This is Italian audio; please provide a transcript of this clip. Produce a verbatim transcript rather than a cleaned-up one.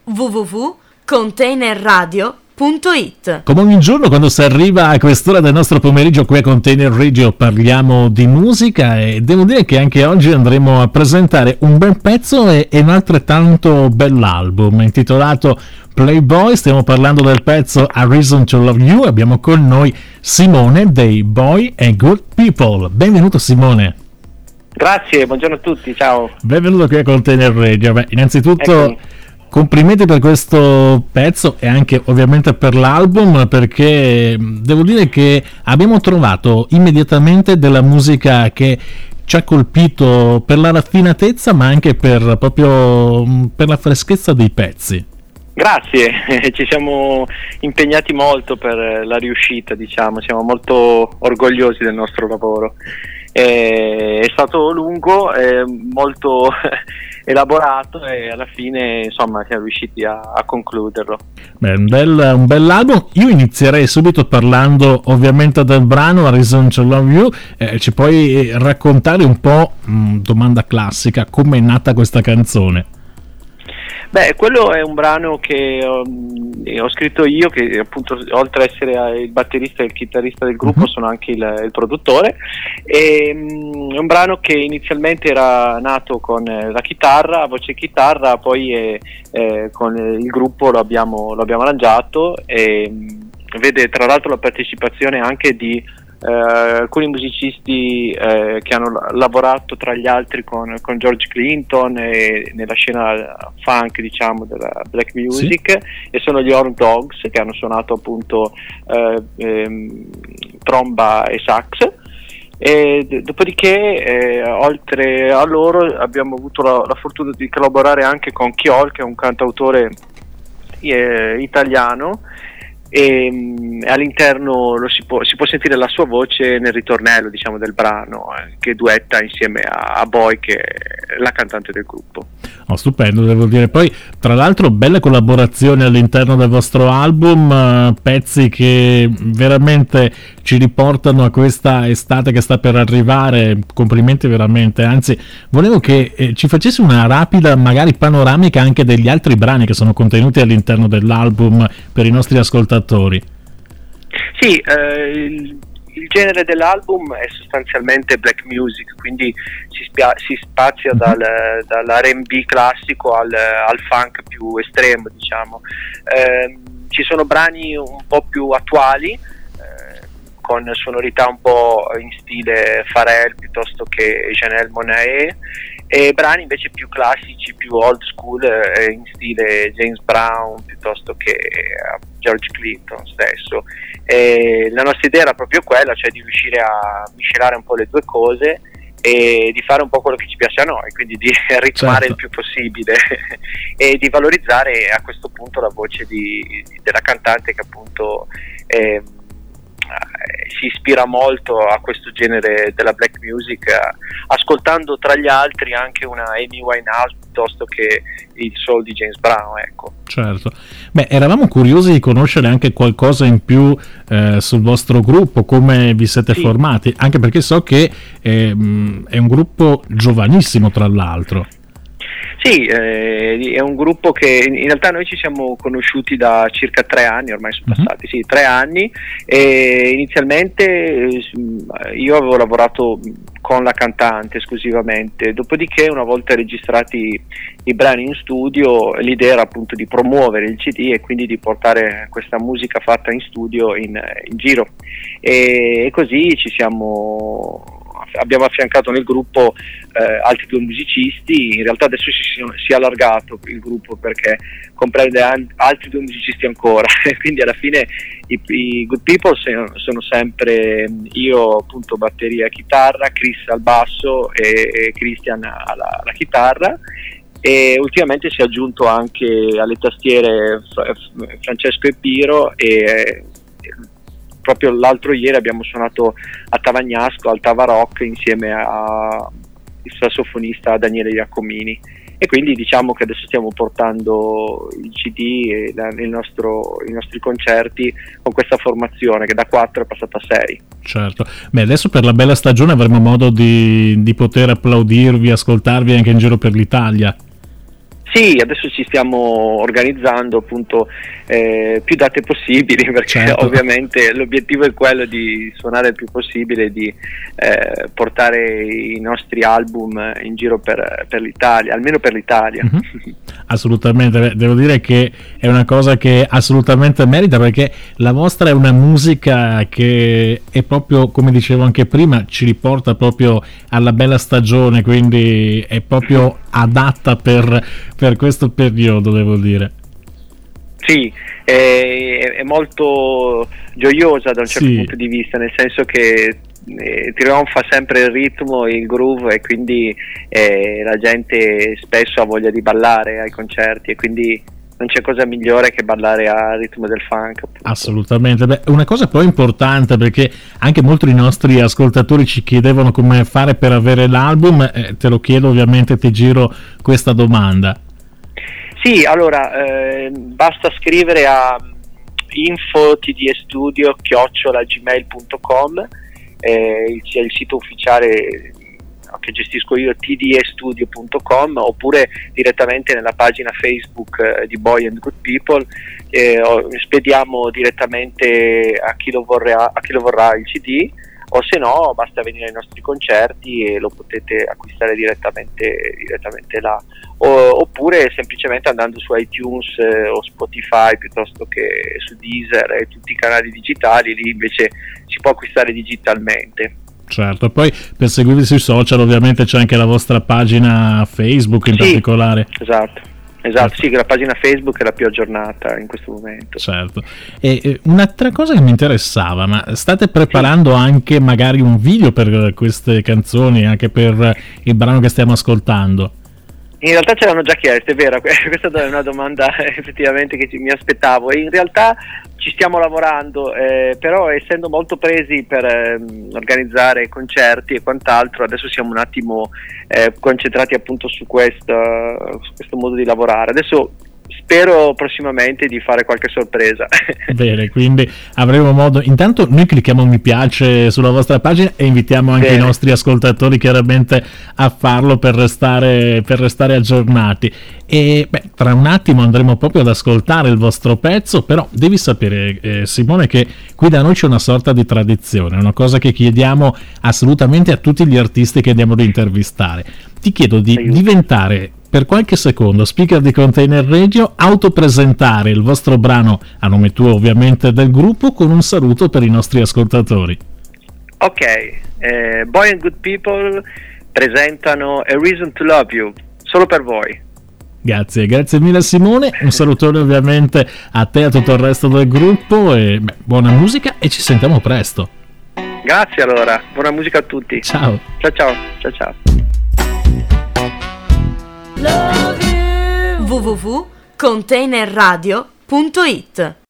w w w punto container radio punto it. Come ogni giorno quando si arriva a quest'ora del nostro pomeriggio qui a Container Radio parliamo di musica e devo dire che anche oggi andremo a presentare un bel pezzo e, e un altrettanto bell'album intitolato Playboy. Stiamo parlando del pezzo A Reason to Love You. Abbiamo con noi Simone dei Boy and Good People. Benvenuto Simone. Grazie, buongiorno a tutti, ciao. Benvenuto qui a Container Radio. Beh, innanzitutto Eccomi. Complimenti per questo pezzo e anche ovviamente per l'album, perché devo dire che abbiamo trovato immediatamente della musica che ci ha colpito per la raffinatezza ma anche per proprio per la freschezza dei pezzi. Grazie, ci siamo impegnati molto per la riuscita, diciamo, siamo molto orgogliosi del nostro lavoro. È stato lungo, è molto elaborato e alla fine insomma siamo riusciti a, a concluderlo. Beh, un bel, un bell'album. Io inizierei subito parlando ovviamente del brano A Reason to Love You. Eh, ci puoi raccontare un po', mh, domanda classica, come è nata questa canzone? Beh, quello è un brano che ho, ho scritto io, che appunto oltre ad essere il batterista e il chitarrista del gruppo, uh-huh. sono anche il, il produttore. E, um, è un brano che inizialmente era nato con la chitarra, voce e chitarra, poi eh, eh, con il gruppo lo abbiamo, lo abbiamo arrangiato e um, vede tra l'altro la partecipazione anche di Uh, alcuni musicisti uh, che hanno lavorato tra gli altri con, con George Clinton e nella scena funk, diciamo, della black music, sì. E sono gli Horn Dogs che hanno suonato appunto uh, ehm, tromba e sax. E d- dopodiché eh, oltre a loro abbiamo avuto la, la fortuna di collaborare anche con Chiol, che è un cantautore eh, italiano. E mh, all'interno lo si, può, si può sentire la sua voce nel ritornello, diciamo, del brano, eh, che duetta insieme a, a Boy, che è la cantante del gruppo. Oh, stupendo, devo dire. Poi tra l'altro belle collaborazioni all'interno del vostro album, eh, pezzi che veramente ci riportano a questa estate che sta per arrivare. Complimenti veramente, anzi volevo che eh, ci facessi una rapida magari panoramica anche degli altri brani che sono contenuti all'interno dell'album per i nostri ascoltatori. Sì, eh, il, il genere dell'album è sostanzialmente black music, quindi si, spia- si spazia dal, dall'R and B classico al, al funk più estremo, diciamo. Eh, ci sono brani un po' più attuali, eh, con sonorità un po' in stile Pharrell piuttosto che Janelle Monáe, e brani invece più classici, più old school, eh, in stile James Brown piuttosto che eh, George Clinton stesso. E la nostra idea era proprio quella, cioè di riuscire a miscelare un po' le due cose e di fare un po' quello che ci piace a noi, quindi di ritmare certo. il più possibile e di valorizzare a questo punto la voce di, di, della cantante, che appunto eh, si ispira molto a questo genere della black music, ascoltando tra gli altri anche una Amy Winehouse piuttosto che il soul di James Brown, ecco. Certo. Beh, eravamo curiosi di conoscere anche qualcosa in più eh, sul vostro gruppo, come vi siete sì. formati, anche perché so che eh, è un gruppo giovanissimo tra l'altro. Sì, eh, è un gruppo che in realtà noi ci siamo conosciuti da circa tre anni, ormai sono passati, uh-huh. sì, tre anni, e inizialmente eh, io avevo lavorato con la cantante esclusivamente, dopodiché una volta registrati i brani in studio l'idea era appunto di promuovere il C D e quindi di portare questa musica fatta in studio in, in giro, e, e così ci siamo... abbiamo affiancato nel gruppo eh, altri due musicisti. In realtà adesso si, si è allargato il gruppo perché comprende an- altri due musicisti ancora quindi alla fine i, i Good People sono, sono sempre io appunto batteria e chitarra, Chris al basso e, e Christian alla, alla chitarra, e ultimamente si è aggiunto anche alle tastiere Francesco Epiro, e proprio l'altro ieri abbiamo suonato a Tavagnasco al Tava Rock insieme al sassofonista Daniele Giacomini, e quindi diciamo che adesso stiamo portando il C D e la, il nostro, i nostri concerti con questa formazione che da quattro è passata a sei. Certo, beh, adesso per la bella stagione avremo modo di, di poter applaudirvi, ascoltarvi anche in giro per l'Italia. Sì, adesso ci stiamo organizzando appunto eh, più date possibili, perché certo. ovviamente l'obiettivo è quello di suonare il più possibile, di eh, portare i nostri album in giro per, per l'Italia, almeno per l'Italia. Mm-hmm. Assolutamente, devo dire che è una cosa che assolutamente merita, perché la vostra è una musica che è proprio, come dicevo anche prima, ci riporta proprio alla bella stagione, quindi è proprio adatta per, per questo periodo, devo dire. Sì, è, è molto gioiosa da un certo sì. punto di vista, nel senso che eh, trionfa sempre il ritmo, il groove, e quindi eh, la gente spesso ha voglia di ballare ai concerti, e quindi non c'è cosa migliore che ballare al ritmo del funk. Appunto. Assolutamente. Beh, una cosa poi importante, perché anche molti dei nostri ascoltatori ci chiedevano come fare per avere l'album, eh, te lo chiedo, ovviamente ti giro questa domanda. Sì, allora eh, basta scrivere a info t d e studio chiocciola gmail punto com, eh, il, il sito ufficiale che gestisco io, t d e studio punto com, oppure direttamente nella pagina Facebook eh, di Boy and Good People. Eh, spediamo direttamente a chi lo vorrà, a chi lo vorrà il C D, o se no basta venire ai nostri concerti e lo potete acquistare direttamente, direttamente là, o, oppure semplicemente andando su iTunes eh, o Spotify, piuttosto che su Deezer e tutti i canali digitali. Lì invece si può acquistare digitalmente. Certo, poi per seguirvi sui social ovviamente c'è anche la vostra pagina Facebook in sì, particolare. Esatto. Esatto, sì, che la pagina Facebook è la più aggiornata in questo momento. Certo. E eh, un'altra cosa che mi interessava, ma state preparando sì. anche magari un video per queste canzoni, anche per il brano che stiamo ascoltando? In realtà ce l'hanno già chiesto, è vero, questa è una domanda effettivamente che mi aspettavo, e in realtà ci stiamo lavorando, eh, però essendo molto presi per eh, organizzare concerti e quant'altro, adesso siamo un attimo eh, concentrati appunto su questo, su questo modo di lavorare. Adesso spero prossimamente di fare qualche sorpresa. Bene, quindi avremo modo. Intanto noi clicchiamo mi piace sulla vostra pagina e invitiamo anche Bene. i nostri ascoltatori chiaramente a farlo per restare, per restare aggiornati. E beh, tra un attimo andremo proprio ad ascoltare il vostro pezzo, però devi sapere eh, Simone che qui da noi c'è una sorta di tradizione, una cosa che chiediamo assolutamente a tutti gli artisti che andiamo ad intervistare. Ti chiedo di Aiuto. diventare per qualche secondo speaker di Container Radio, autopresentare il vostro brano a nome tuo ovviamente del gruppo, con un saluto per i nostri ascoltatori. Ok, eh, Boy and Good People presentano A Reason to Love You, solo per voi. Grazie, grazie mille Simone, un salutone ovviamente a te e a tutto il resto del gruppo, e beh, buona musica e ci sentiamo presto. Grazie allora, buona musica a tutti. Ciao. Ciao ciao, ciao ciao. w w w punto container radio punto it